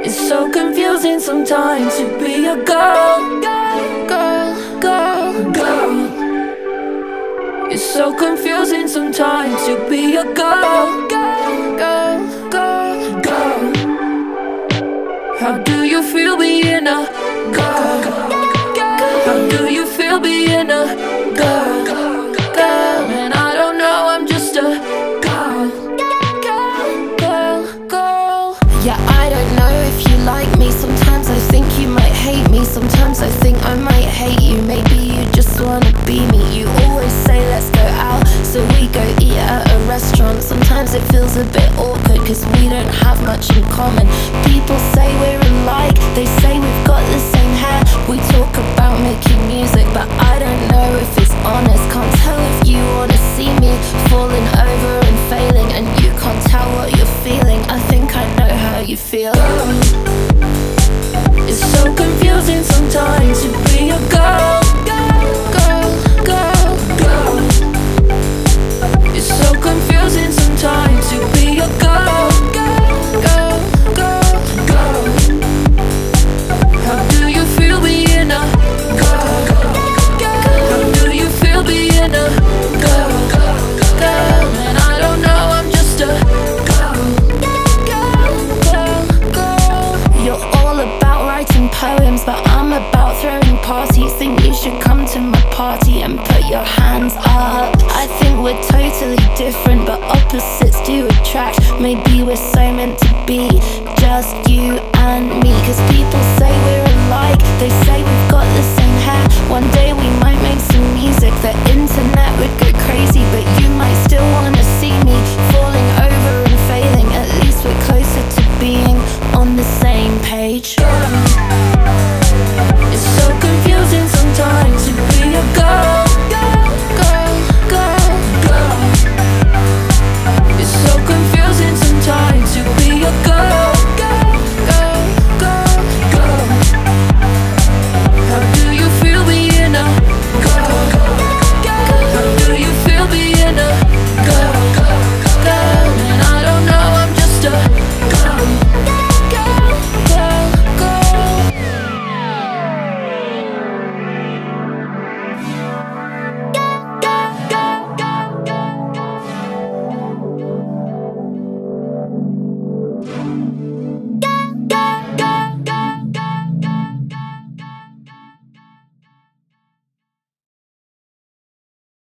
It's so confusing sometimes to be a girl, girl, girl, girl. It's so confusing sometimes to be a girl, girl, girl, girl, girl. How do you feel being a girl? How do you feel being a girl? Girl, and I don't know, I'm just a girl, girl, girl. Yeah, I don't know if you like me. Sometimes I think you might hate me. Sometimes I think I might hate you. Maybe you just wanna be me. You always say let's go out, so we go eat at a restaurant. Sometimes it feels a bit awkward cause we don't have much in common. People say we're alike, they say we've got the same hair. We talk about making music, but I don't know if it's honest. Can't tell if you wanna see me falling over and failing, and you can't tell what you're feeling. I think I know how you feel. It's so confusing sometimes to be a girl, girl, girl, girl. It's so confusing sometimes to be a girl, girl, girl, girl. How do you feel being a girl? How do you feel being a girl? Girl, and I don't know, I'm just a girl, girl, girl. You're all about writing poems, but I'm about throwing parties. Think you should come to my party and put your hands up. I think we're totally different, but opposites do attract. Maybe we're so meant to be, just you and me. Cause people say we're alike, they say we've got the same hair. One day